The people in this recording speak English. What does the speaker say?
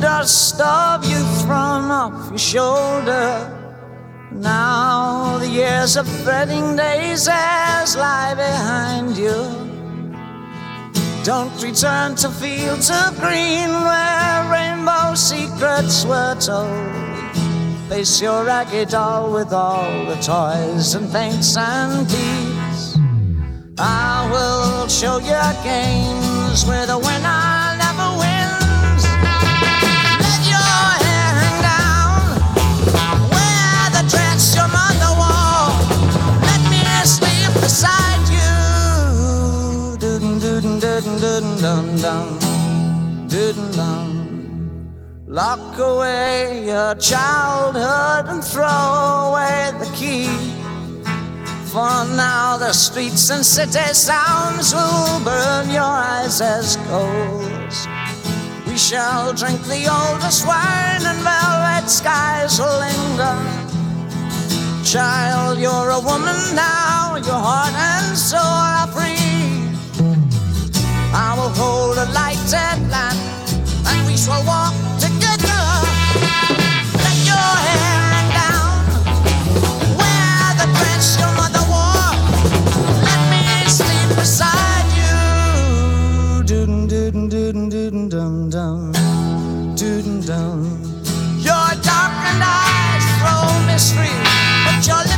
dust of youth thrown off your shoulder. Now the years of fretting daisies lie behind you. Don't return to fields of green where rainbow secrets were told. Face your ragged doll with all the toys and paints and keys. I will show you games where the winner never wins. Let your hair hang down, wear the dress your mother wore. Let me sleep beside you. Doodin' doodin' doodin' doodin' dum dum, doodin' dum. Lock away your childhood and throw away the key. For now the streets and city sounds will burn your eyes as coals. We shall drink the oldest wine and velvet skies will linger. Child, you're a woman now, your heart and soul are free. I will hold a lighted lamp and we shall walk together. Let your hair hang down, wear the dress your mother wore. Let me sleep beside you. Doodin' doodin' doodin' doodin' dum dum, doodin' dum. Your darkened eyes throw mystery, but your